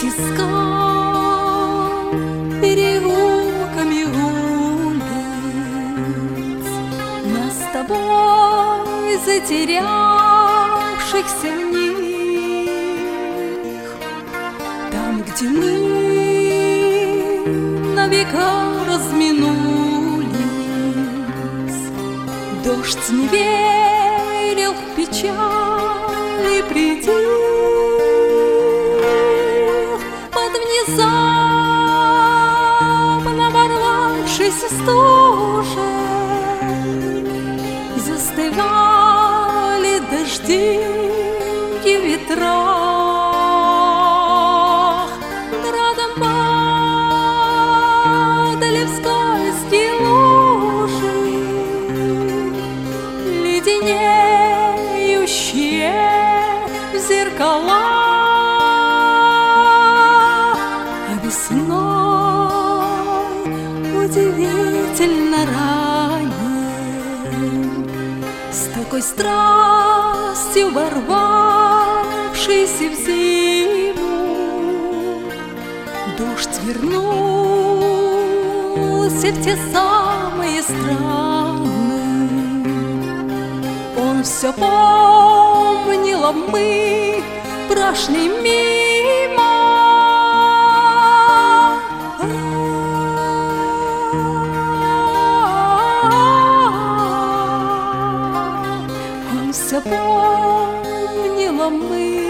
Среди скал, переулками улиц нас с тобой затерявшихся в них, там, где мы на века разминулись, дождь не верил в печали предел. Под внезапно ворвавшейся стужей застывали дожди и ветра. Градом падали в скользкие лужи, леденеющие в зеркала. А весной удивительно ранней, с такой страстью ворвавшейся в зиму, дождь вернулся в те самые страны. Он все помнил, а мы прошли мимо. Он все помнил, а мы